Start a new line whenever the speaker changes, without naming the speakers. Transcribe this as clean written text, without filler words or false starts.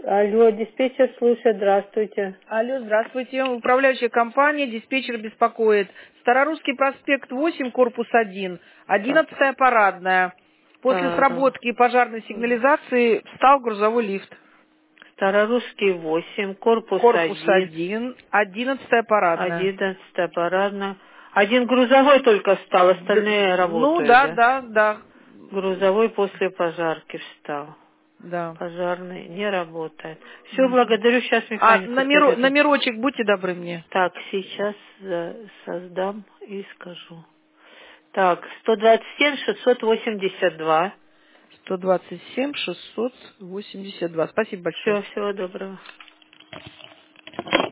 Алло, диспетчер слушает, здравствуйте.
Алло, здравствуйте. Управляющая компания, диспетчер беспокоит. Старорусский проспект 8, корпус 1,
Так,
11-я парадная. После
э,
сработки пожарной сигнализации встал грузовой лифт.
Старорусский 8, корпус
Корпус
1,
1, 11-я парадная.
11 парадная. Один грузовой только встал, остальные
Ну,
работают,
да,
да?
да, да.
Грузовой после пожарки встал.
Да.
Пожарный не работает. Все,
Мгм.
благодарю, сейчас
А
механику передам.
номерочек, будьте добры мне.
Так, сейчас создам и скажу. Так, 127-682.
127 682. Спасибо большое.
Все, всего доброго.